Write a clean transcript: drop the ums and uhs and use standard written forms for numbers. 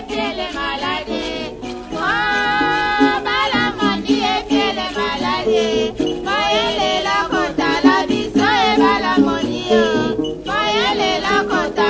pied les maladies. Oh, Balamoni et pied les maladies. Voyez les locaux à la vision et Balamoni. Voyez les locaux.